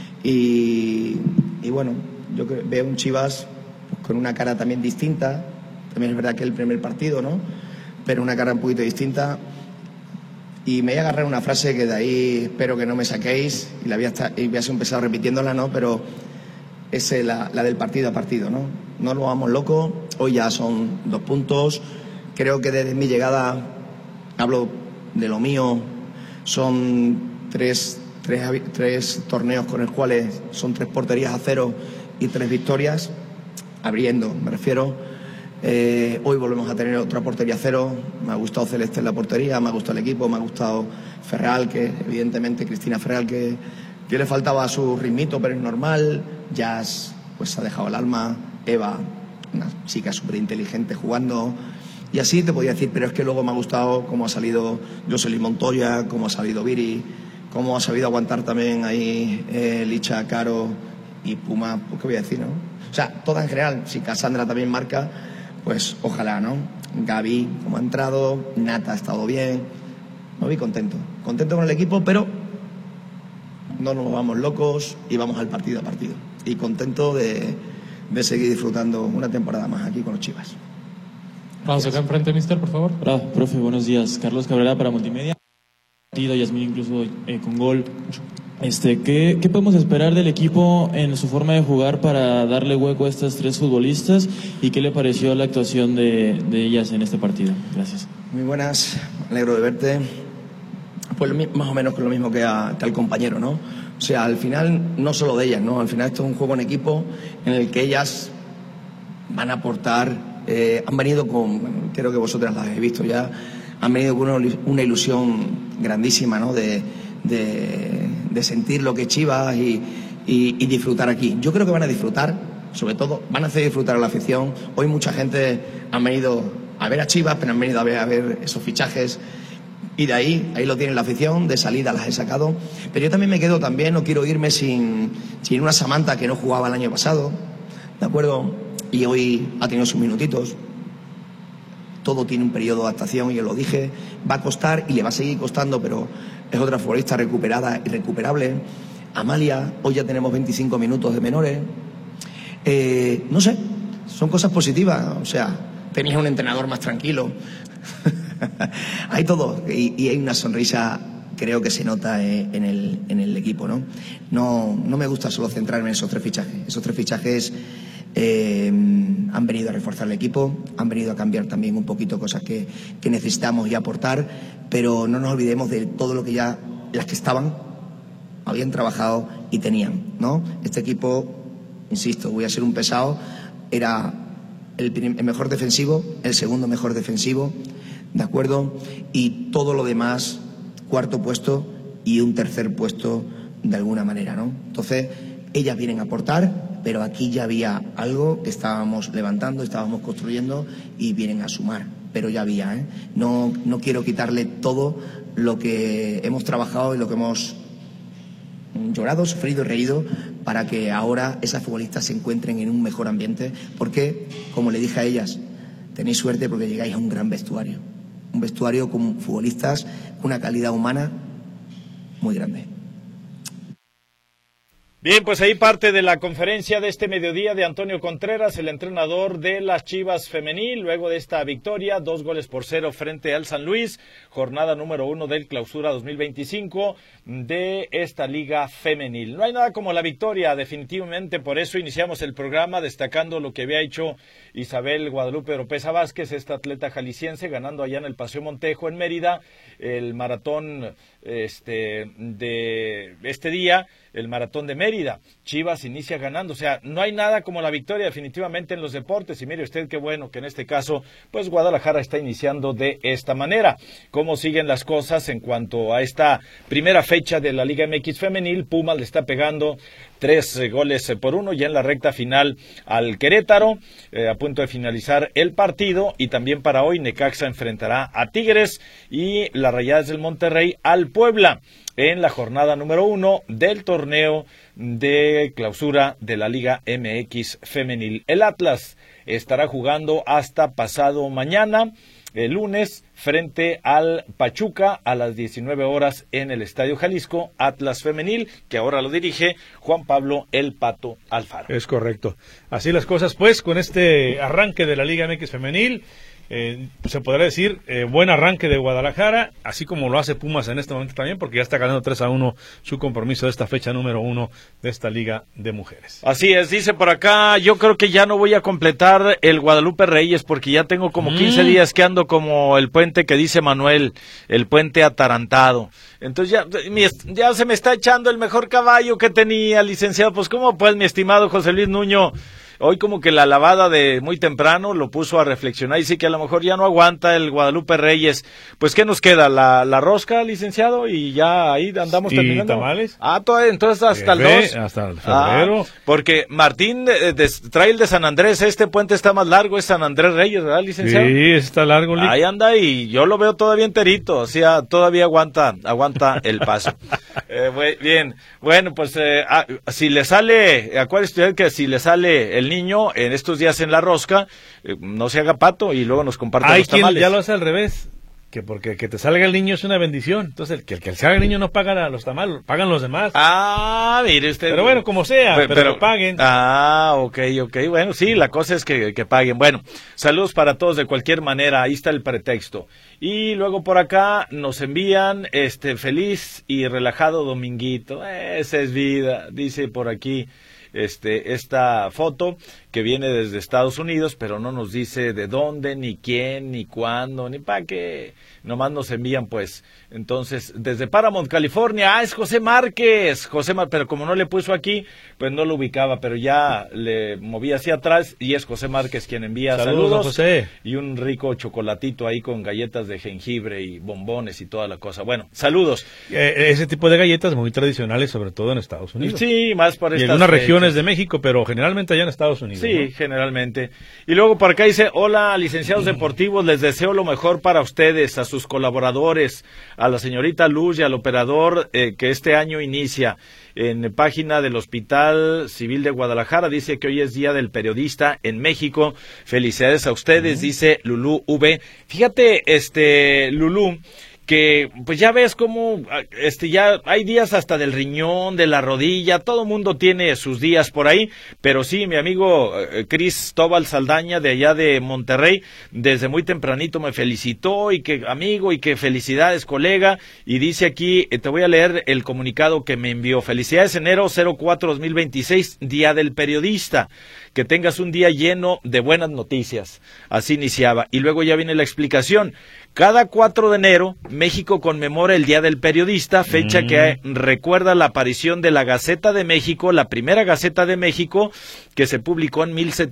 y bueno, yo veo un Chivas pues, con una cara también distinta. También es verdad que es el primer partido, ¿no?, pero una cara un poquito distinta. Y me voy a agarrar una frase que de ahí espero que no me saquéis, y voy a empezar repitiéndola, ¿no?, pero es la del partido a partido, ¿no? No nos vamos locos, hoy ya son 2 puntos. Creo que desde mi llegada, hablo de lo mío, son tres torneos con los cuales son 3 porterías a 0 y 3 victorias, abriendo, me refiero. Hoy volvemos a tener otra portería a 0. Me ha gustado Celeste en la portería, me ha gustado el equipo, me ha gustado Ferral, que evidentemente Cristina Ferral, que le faltaba su ritmito, pero es normal. Jazz pues ha dejado el alma. Eva, una chica súper inteligente jugando, y así te podía decir, pero es que luego me ha gustado cómo ha salido Jocelyn Montoya, cómo ha salido Viri, cómo ha sabido aguantar también ahí Licha, Caro y Puma, pues qué voy a decir, ¿no? O sea, toda en general. Si Cassandra también marca, pues ojalá, ¿no? Gaby, como ha entrado, Nata ha estado bien. Me voy contento con el equipo, pero no nos vamos locos y vamos al partido a partido. Y contento de seguir disfrutando una temporada más aquí con los Chivas. Vamos acá enfrente, mister, por favor. Hola, profe, buenos días. Carlos Cabrera para Multimedia. Yasmín incluso con gol. ¿Qué podemos esperar del equipo en su forma de jugar para darle hueco a estas 3 futbolistas? ¿Y qué le pareció la actuación de ellas en este partido? Gracias. Muy buenas, me alegro de verte. Pues más o menos con lo mismo que al compañero, ¿no? O sea, al final, no solo de ellas, ¿no? Al final esto es un juego en equipo en el que ellas van a aportar, han venido con, creo que vosotras las habéis visto ya, han venido con una ilusión grandísima, ¿no?, de sentir lo que es Chivas y disfrutar aquí. Yo creo que van a disfrutar, sobre todo, van a hacer disfrutar a la afición. Hoy mucha gente ha venido a ver a Chivas, pero han venido a ver esos fichajes Y de ahí lo tiene la afición, de salida las he sacado. Pero yo también me quedo no quiero irme sin una Samantha que no jugaba el año pasado, ¿de acuerdo? Y hoy ha tenido sus minutitos. Todo tiene un periodo de adaptación, y yo lo dije, va a costar y le va a seguir costando, pero es otra futbolista recuperada y recuperable. Amalia, hoy ya tenemos 25 minutos de menores. No sé, son cosas positivas, o sea, tenías un entrenador más tranquilo. Hay todo, y hay una sonrisa, creo que se nota en el equipo, ¿no? No me gusta solo centrarme en esos 3 fichajes. Esos 3 fichajes han venido a reforzar el equipo, han venido a cambiar también un poquito cosas que necesitamos y aportar, pero no nos olvidemos de todo lo que ya las que estaban habían trabajado y tenían, ¿no? Este equipo, insisto, voy a ser un pesado, era el mejor defensivo, el segundo mejor defensivo, ¿de acuerdo? Y todo lo demás, 4º puesto y un 3er puesto de alguna manera, ¿no? Entonces, ellas vienen a aportar, pero aquí ya había algo que estábamos levantando, estábamos construyendo, y vienen a sumar, pero ya había, ¿eh? No quiero quitarle todo lo que hemos trabajado y lo que hemos llorado, sufrido y reído, para que ahora esas futbolistas se encuentren en un mejor ambiente, porque, como le dije a ellas, tenéis suerte porque llegáis a un gran vestuario. Un vestuario con futbolistas con una calidad humana muy grande. Bien, pues ahí parte de la conferencia de este mediodía de Antonio Contreras, el entrenador de las Chivas Femenil, luego de esta victoria, 2-0 frente al San Luis, jornada número 1 del Clausura 2025 de esta Liga Femenil. No hay nada como la victoria, definitivamente, por eso iniciamos el programa destacando lo que había hecho Isabel Guadalupe Oropeza Vázquez, esta atleta jalisciense, ganando allá en el Paseo Montejo en Mérida, el maratón de este día, el maratón de Mérida. Chivas inicia ganando, o sea, no hay nada como la victoria definitivamente en los deportes, y mire usted qué bueno que en este caso, pues Guadalajara está iniciando de esta manera. ¿Cómo siguen las cosas en cuanto a esta primera fecha de la Liga MX Femenil? Pumas le está pegando 3-1 ya en la recta final al Querétaro, a punto de finalizar el partido, y también para hoy Necaxa enfrentará a Tigres y las Rayadas del Monterrey al Puebla en la jornada número 1 del torneo de clausura de la Liga MX Femenil. El Atlas estará jugando hasta pasado mañana, el lunes, frente al Pachuca a las 19 horas en el Estadio Jalisco, Atlas Femenil, que ahora lo dirige Juan Pablo El Pato Alfaro. Es correcto. Así las cosas, pues, con este arranque de la Liga MX Femenil. Se podrá decir buen arranque de Guadalajara, así como lo hace Pumas en este momento también, porque ya está ganando 3-1 su compromiso de esta fecha número 1 de esta Liga de Mujeres. Así es, dice por acá, yo creo que ya no voy a completar el Guadalupe Reyes, porque ya tengo como 15 días que ando como el puente que dice Manuel, el puente atarantado. Entonces ya se me está echando el mejor caballo que tenía, licenciado. Pues cómo pues, mi estimado José Luis Nuño, hoy como que la lavada de muy temprano lo puso a reflexionar, y sí que a lo mejor ya no aguanta el Guadalupe Reyes. Pues ¿qué nos queda? La rosca, licenciado, y ya ahí andamos terminando. ¿Y tamales? Todavía, entonces hasta el 2. Hasta el febrero. Porque Martín trae el de San Andrés, este puente está más largo, es San Andrés Reyes, ¿verdad, licenciado? Sí, está largo. Ahí anda, y yo lo veo todavía enterito, o sea, todavía aguanta el paso. Bien, bueno, pues si le sale, acuérdese usted que si le sale el niño en estos días en la rosca, no se haga pato y luego nos comparte los tamales. Hay quien ya lo hace al revés, que porque que te salga el niño es una bendición. Entonces el que salga el niño no paga los tamales, pagan los demás. Mire usted. Pero bueno, como sea, pero que paguen. Ok, bueno, sí, la cosa es que paguen. Bueno, saludos para todos de cualquier manera, ahí está el pretexto. Y luego por acá nos envían feliz y relajado dominguito. Esa es vida, dice por aquí. Esta foto que viene desde Estados Unidos, pero no nos dice de dónde, ni quién, ni cuándo, ni para qué. Nomás nos envían, pues, entonces, desde Paramount, California. Es José Márquez, pero como no le puso aquí, pues no lo ubicaba, pero ya le moví hacia atrás y es José Márquez quien envía saludos, José. Y un rico chocolatito ahí con galletas de jengibre y bombones y toda la cosa. Bueno, saludos. Ese tipo de galletas muy tradicionales, sobre todo en Estados Unidos. Sí, más por estas y en unas regiones campeones de México, pero generalmente allá en Estados Unidos. Sí, ¿no? generalmente. Y luego por acá dice, hola, licenciados deportivos, les deseo lo mejor para ustedes, a sus colaboradores, a la señorita Luz y al operador que este año inicia. En página del Hospital Civil de Guadalajara dice que hoy es Día del Periodista en México. Felicidades a ustedes, dice Lulú V. Fíjate, Lulú, que pues ya ves cómo ya hay días hasta del riñón, de la rodilla, todo mundo tiene sus días por ahí, pero sí, mi amigo Cristóbal Saldaña de allá de Monterrey, desde muy tempranito me felicitó y que amigo y que felicidades colega, y dice aquí, te voy a leer el comunicado que me envió. Felicidades enero 04-2026, Día del Periodista. Que tengas un día lleno de buenas noticias. Así iniciaba. Y luego ya viene la explicación. Cada 4 de enero, México conmemora el Día del Periodista, fecha que recuerda la aparición de la Gaceta de México, la primera Gaceta de México, que se publicó en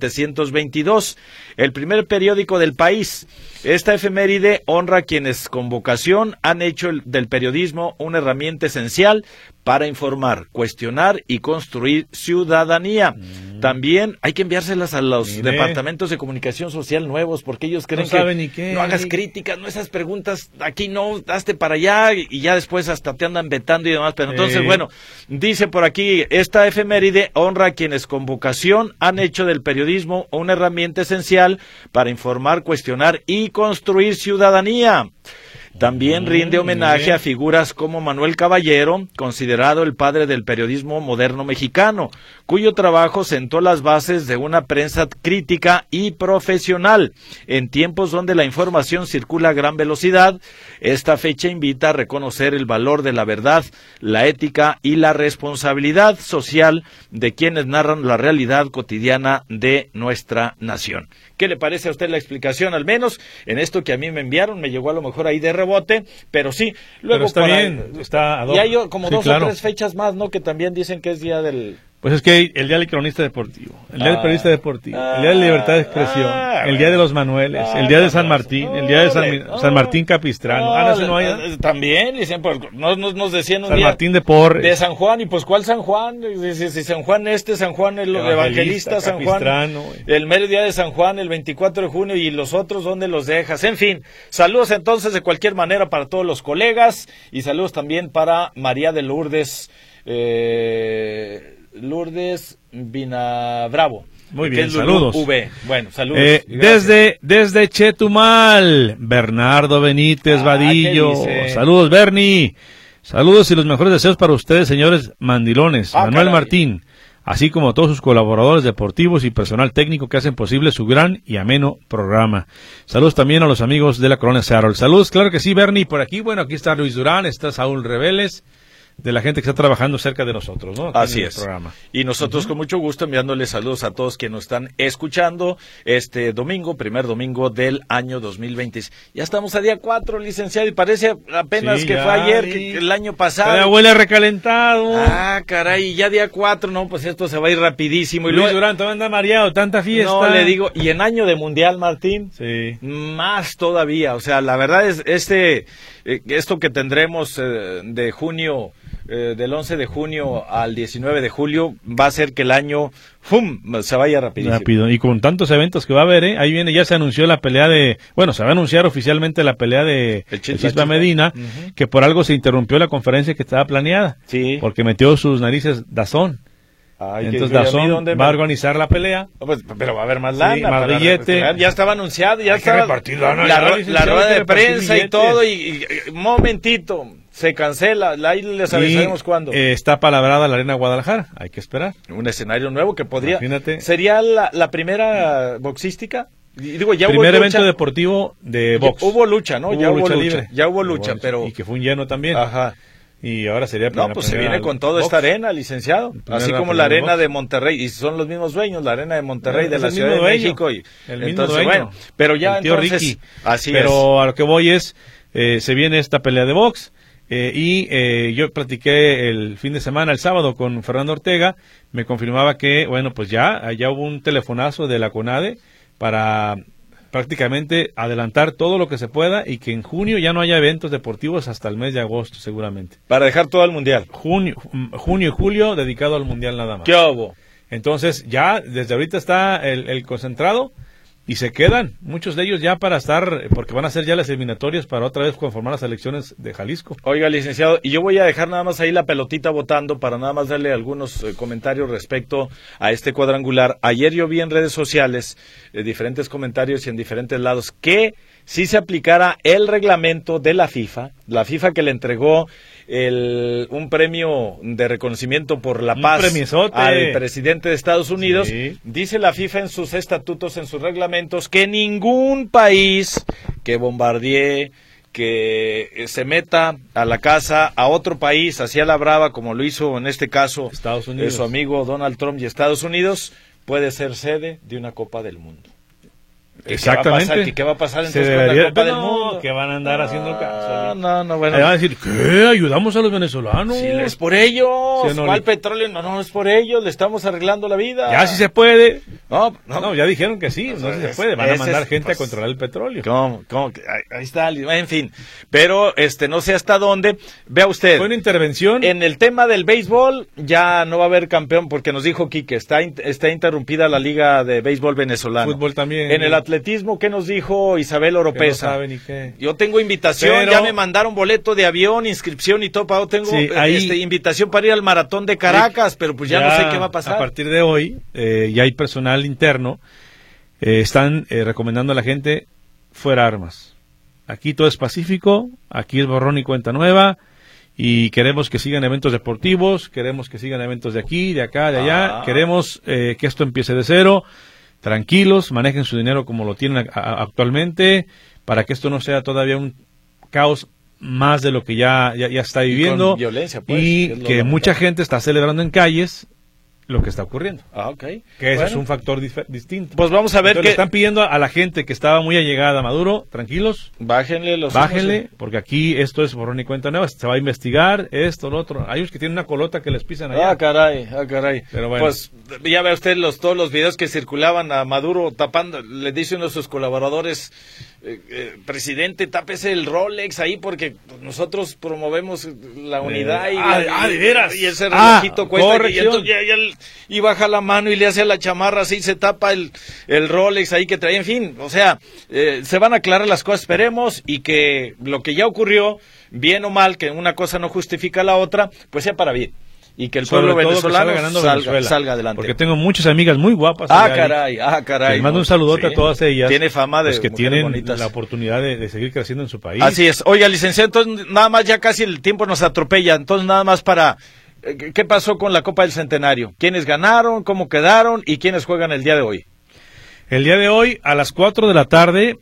1722, el primer periódico del país. Esta efeméride honra a quienes con vocación han hecho del periodismo una herramienta esencial para informar, cuestionar y construir ciudadanía. También hay que enviárselas a los departamentos de comunicación social nuevos, porque ellos creen que no hagas críticas, no esas preguntas, aquí no, hazte para allá, y ya después hasta te andan vetando y demás. Pero entonces, bueno, dice por aquí, esta efeméride honra a quienes con vocación han hecho del periodismo una herramienta esencial para informar, cuestionar y construir ciudadanía. También rinde homenaje a figuras como Manuel Caballero, considerado el padre del periodismo moderno mexicano, cuyo trabajo sentó las bases de una prensa crítica y profesional. En tiempos donde la información circula a gran velocidad, esta fecha invita a reconocer el valor de la verdad, la ética y la responsabilidad social de quienes narran la realidad cotidiana de nuestra nación. ¿Qué le parece a usted la explicación? Al menos en esto que a mí me enviaron, me llegó a lo mejor ahí de rebote, pero sí. Luego pero está bien, está ad hoc. Y hay como dos o tres fechas más, ¿no? Que también dicen que es día del... Pues es que hay el Día del Cronista Deportivo, el Día del Periodista Deportivo, el Día de la Libertad de Expresión, el Día de los Manueles, el Día de San Martín, el Día de San Martín Capistrano. También, dicen, nos decían un San día Martín de Porres. De San Juan, y pues ¿cuál San Juan? Si San Juan San Juan el Evangelista, San Juan, el mero día de San Juan, el 24 de junio, y los otros, ¿dónde los dejas? En fin, saludos entonces de cualquier manera para todos los colegas, y saludos también para María de Lourdes, Lourdes Vinabravo. Muy bien, saludos. Bueno, saludos. Desde Chetumal, Bernardo Benítez Vadillo. Saludos, Bernie. Saludos y los mejores deseos para ustedes, señores mandilones. Manuel Martín, así como todos sus colaboradores deportivos y personal técnico que hacen posible su gran y ameno programa. Saludos también a los amigos de la Colonia Seattle. Saludos, claro que sí, Bernie, por aquí. Bueno, aquí está Luis Durán, está Saúl Reveles, de la gente que está trabajando cerca de nosotros, ¿no? Aquí así es. Programa. Y nosotros con mucho gusto enviándoles saludos a todos quienes nos están escuchando este domingo, primer domingo del año 2020. Ya estamos a día 4, licenciado, y parece apenas que fue ayer, que el año pasado. Ya huele recalentado. Caray, ya día 4, no, pues esto se va a ir rapidísimo. Y Luis Durán, todavía anda mareado, tanta fiesta. No, le digo, y en año de Mundial, Martín, más todavía. O sea, la verdad es esto que tendremos de junio, del 11 de junio al 19 de julio, va a ser que el año se vaya rapidísimo. Rápido, y con tantos eventos que va a haber, ahí viene, ya se anunció la pelea se va a anunciar oficialmente la pelea de el Chispa Medina, que por algo se interrumpió la conferencia que estaba planeada, porque metió sus narices DAZN. Entonces DAZN va a organizar la pelea, pero va a haber más lana, más billete. Ya estaba anunciado, ya estaba la rueda de prensa y todo, y momentito, se cancela, ahí les avisaremos cuándo. Está palabrada la Arena Guadalajara, hay que esperar. Un escenario nuevo que podría... Imagínate. ¿Sería la primera boxística? Digo, ya primer evento deportivo de box. Hubo lucha, ¿no? Ya hubo lucha libre. Ya hubo lucha, pero... Y que fue un lleno también. Ajá. Y ahora sería... se viene con toda esta arena, licenciado. Así como la arena de Monterrey, y son los mismos dueños, la arena de Monterrey, de la Ciudad de México. Y el mismo dueño. Pero ya entonces... Ricky. Pero a lo que voy es, se viene esta pelea de box. Yo platiqué el fin de semana, el sábado, con Fernando Ortega. Me confirmaba que, pues ya hubo un telefonazo de la CONADE para prácticamente adelantar todo lo que se pueda, y que en junio ya no haya eventos deportivos hasta el mes de agosto, seguramente. Para dejar todo al Mundial. Junio y julio dedicado al Mundial nada más. ¿Qué hubo? Entonces, ya desde ahorita está el concentrado y se quedan muchos de ellos ya para estar, porque van a ser ya las eliminatorias para otra vez conformar las elecciones de Jalisco. Oiga, licenciado, y yo voy a dejar nada más ahí la pelotita votando para nada más darle algunos comentarios respecto a este cuadrangular. Ayer yo vi en redes sociales diferentes comentarios y en diferentes lados que si se aplicara el reglamento de la FIFA que le entregó un premio de reconocimiento por la paz al presidente de Estados Unidos, sí. Dice la FIFA en sus estatutos, en sus reglamentos, que ningún país que bombardee, que se meta a la casa a otro país, hacia la brava, como lo hizo en este caso Estados Unidos, su amigo Donald Trump y Estados Unidos, puede ser sede de una Copa del Mundo. Exactamente. ¿Qué va a pasar entonces con la Copa del Mundo? Que van a andar haciendo caso. No, bueno. Ahí van a decir, ¿qué? ¿Ayudamos a los venezolanos? Sí, es por ellos. ¿Sí, no? ¿Cuál petróleo? No es por ellos. Le estamos arreglando la vida. Ya sí se puede. No, ya dijeron que sí. No, sí se puede. Van a mandar gente a controlar el petróleo. ¿Cómo? Ahí está. En fin. Pero no sé hasta dónde. Vea usted. Fue una intervención. En el tema del béisbol ya no va a haber campeón porque nos dijo Quique. Está interrumpida la Liga de Béisbol venezolano. Fútbol también. En el atletismo, ¿qué nos dijo Isabel Oropesa? No sabe ni qué. Yo tengo invitación, ya me mandaron boleto de avión, inscripción y todo pago. Tengo invitación para ir al maratón de Caracas, pero pues ya no sé qué va a pasar. A partir de hoy, ya hay personal interno, están recomendando a la gente fuera armas. Aquí todo es pacífico, aquí es borrón y cuenta nueva, y queremos que sigan eventos deportivos, queremos que sigan eventos de aquí, de acá, de allá, queremos que esto empiece de cero. Tranquilos, manejen su dinero como lo tienen actualmente, para que esto no sea todavía un caos más de lo que ya está viviendo. Y con violencia, pues, y que mucha gente está celebrando en calles lo que está ocurriendo. Okay. Que eso es un factor distinto. Pues vamos a ver que están pidiendo a la gente que estaba muy allegada a Maduro, tranquilos. Bájenle, porque aquí esto es borrón y cuenta nueva. Se va a investigar esto, lo otro. Hay unos que tienen una colota que les pisan allá. Caray. Pero bueno. Pues ya ve usted todos los videos que circulaban a Maduro tapando. Le dice uno de sus colaboradores, presidente, tápese el Rolex ahí porque nosotros promovemos la unidad. De veras. Y ese relojito cuesta. Y baja la mano y le hace a la chamarra así, se tapa el Rolex ahí que trae. En fin, o sea, se van a aclarar las cosas, esperemos, y que lo que ya ocurrió, bien o mal, que una cosa no justifica la otra, pues sea para bien. Y que el pueblo venezolano salga adelante. Porque tengo muchas amigas muy guapas. Caray. Les mando un saludote a todas ellas. Tiene fama de pues que tienen bonitas. La oportunidad de seguir creciendo en su país. Así es. Oiga, licenciado, entonces nada más, ya casi el tiempo nos atropella. Entonces nada más para... ¿Qué pasó con la Copa del Centenario? ¿Quiénes ganaron? ¿Cómo quedaron? ¿Y quiénes juegan el día de hoy? El día de hoy, a las 4 de la tarde...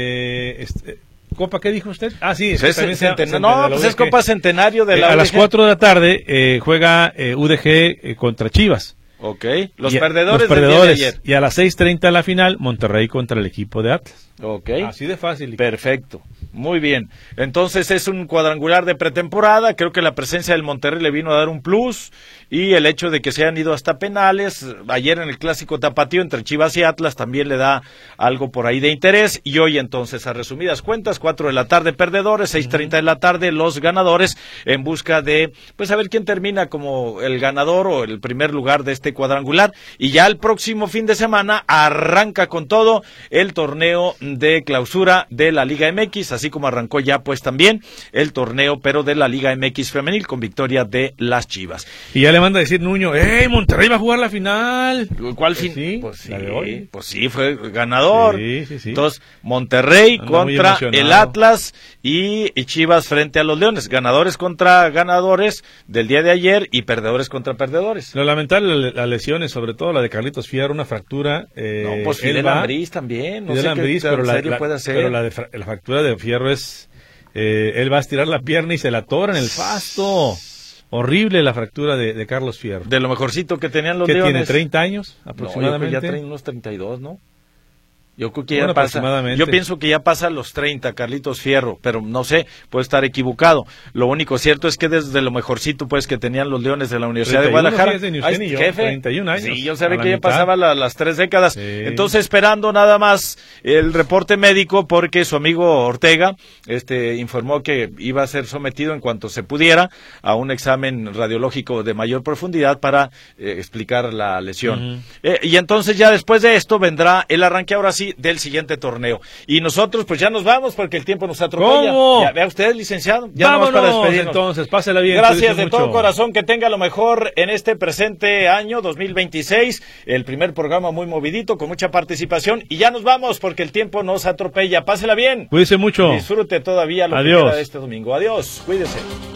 ¿Copa qué dijo usted? Sí, es Copa Centenario de la UDG. A las 4 de la tarde juega UDG contra Chivas. Ok, los perdedores del día de ayer. Y a las 6:30 la final, Monterrey contra el equipo de Atlas. Ok. Así de fácil. Perfecto. Muy bien. Entonces es un cuadrangular de pretemporada. Creo que la presencia del Monterrey le vino a dar un plus. Y el hecho de que se hayan ido hasta penales. Ayer en el clásico tapatío entre Chivas y Atlas también le da algo por ahí de interés. Y hoy entonces, a resumidas cuentas, 4 de la tarde perdedores, 6:30 de la tarde los ganadores, en busca de, pues a ver quién termina como el ganador o el primer lugar de este cuadrangular. Y ya el próximo fin de semana arranca con todo el torneo de clausura de la Liga MX, así como arrancó ya pues también el torneo pero de la Liga MX femenil con victoria de las Chivas. Y ya le manda a decir Nuño, Monterrey va a jugar la final. ¿Cuál fin? Sí, pues sí, la de hoy. Pues sí, fue ganador. Sí. Entonces, Monterrey contra el Atlas y Chivas frente a los Leones. Ganadores contra ganadores del día de ayer y perdedores contra perdedores. Lo lamentable, las lesiones, sobre todo la de Carlitos Fierro, una fractura. No, pues Fidel Ambriz también. No sé qué pero serio puede hacer. Pero la fractura de Fierro es... él va a estirar la pierna y se la atora en el pasto. Horrible la fractura de Carlos Fierro. De lo mejorcito que tenían los Leones. ¿Tiene 30 años aproximadamente? No, yo creo que ya traen unos 32, ¿no? Yo creo que ya pasa, yo pienso que ya pasa los 30, Carlitos Fierro, pero no sé, puede estar equivocado. Lo único cierto es que desde lo mejorcito pues que tenían los Leones de la Universidad de Guadalajara, jefe, 31 años. Sí, yo sabía que ya pasaba las 3 décadas. Sí. Entonces esperando nada más el reporte médico porque su amigo Ortega informó que iba a ser sometido en cuanto se pudiera a un examen radiológico de mayor profundidad para explicar la lesión. Y entonces ya después de esto vendrá el arranque ahora sí del siguiente torneo. Y nosotros pues ya nos vamos porque el tiempo nos atropella. ¿Cómo? Ya, vea usted, licenciado. Ya vámonos para despedirnos. Entonces, pásela bien. Gracias de todo corazón, que tenga lo mejor en este presente año 2026. El primer programa muy movidito, con mucha participación. Y ya nos vamos porque el tiempo nos atropella. Pásela bien. Cuídese mucho. Disfrute todavía lo que queda de este domingo. Adiós. Cuídese.